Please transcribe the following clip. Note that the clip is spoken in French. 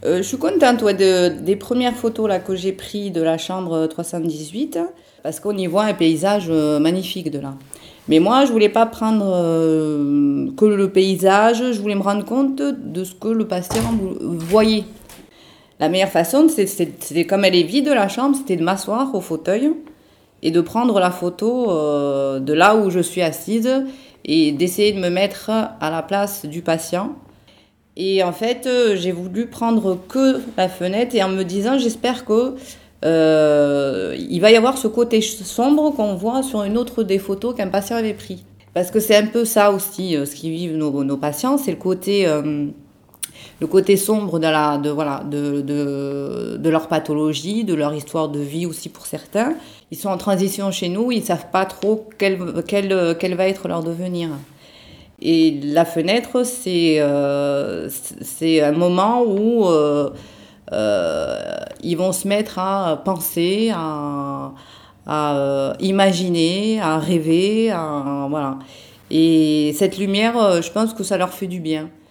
Je suis contente ouais, des premières photos là, que j'ai prises de la chambre 318 parce qu'on y voit un paysage magnifique de là. Mais moi, je voulais pas prendre que le paysage, je voulais me rendre compte de ce que le patient voyait. La meilleure façon, c'était comme elle est vide la chambre, c'était de m'asseoir au fauteuil et de prendre la photo de là où je suis assise et d'essayer de me mettre à la place du patient. Et en fait, j'ai voulu prendre que la fenêtre et en me disant, j'espère que il va y avoir ce côté sombre qu'on voit sur une autre des photos qu'un patient avait pris. Parce que c'est un peu ça aussi, ce qui vivent nos patients, c'est le côté sombre de leur pathologie, de leur histoire de vie aussi pour certains. Ils sont en transition chez nous, ils ne savent pas trop quel va être leur devenir. Et la fenêtre, c'est un moment où ils vont se mettre à penser, à imaginer, à rêver, voilà. Et cette lumière, je pense que ça leur fait du bien.